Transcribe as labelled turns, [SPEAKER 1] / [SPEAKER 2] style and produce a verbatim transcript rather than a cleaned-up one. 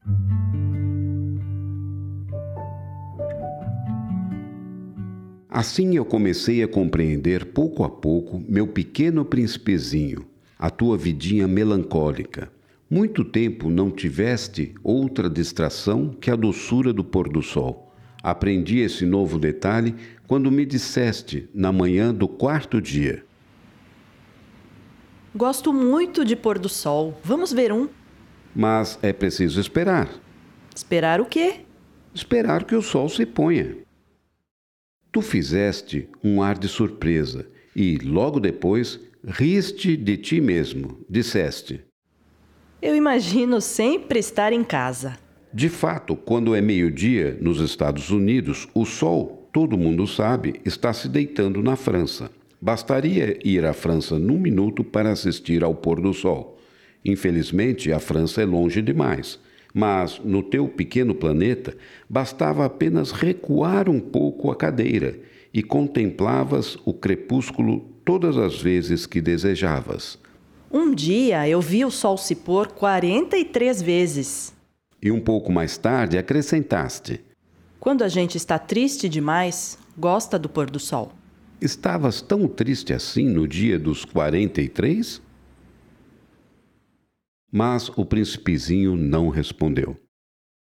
[SPEAKER 1] Assim eu comecei a compreender pouco a pouco, meu pequeno príncipezinho, a tua vidinha melancólica. Muito tempo não tiveste outra distração que a doçura do pôr do sol. Aprendi esse novo detalhe quando me disseste, na manhã do quarto dia:
[SPEAKER 2] Gosto muito de pôr do sol. Vamos ver um.
[SPEAKER 1] mas é preciso esperar.
[SPEAKER 2] Esperar o quê?
[SPEAKER 1] Esperar que o sol se ponha. Tu fizeste um ar de surpresa e, logo depois, riste de ti mesmo. Disseste:
[SPEAKER 2] Eu imagino sempre estar em casa.
[SPEAKER 1] de fato, quando é meio-dia nos Estados Unidos, o sol, todo mundo sabe, está se deitando na França. Bastaria ir à França num minuto para assistir ao pôr do sol. Infelizmente, a França é longe demais. Mas, no teu pequeno planeta, bastava apenas recuar um pouco a cadeira e contemplavas o crepúsculo todas as vezes que desejavas.
[SPEAKER 2] Um dia eu vi o sol se pôr quarenta e três vezes.
[SPEAKER 1] E um pouco mais tarde acrescentaste:
[SPEAKER 2] Quando a gente está triste demais, gosta do pôr do sol.
[SPEAKER 1] estavas tão triste assim no dia dos quarenta e três? Mas o príncipezinho não respondeu.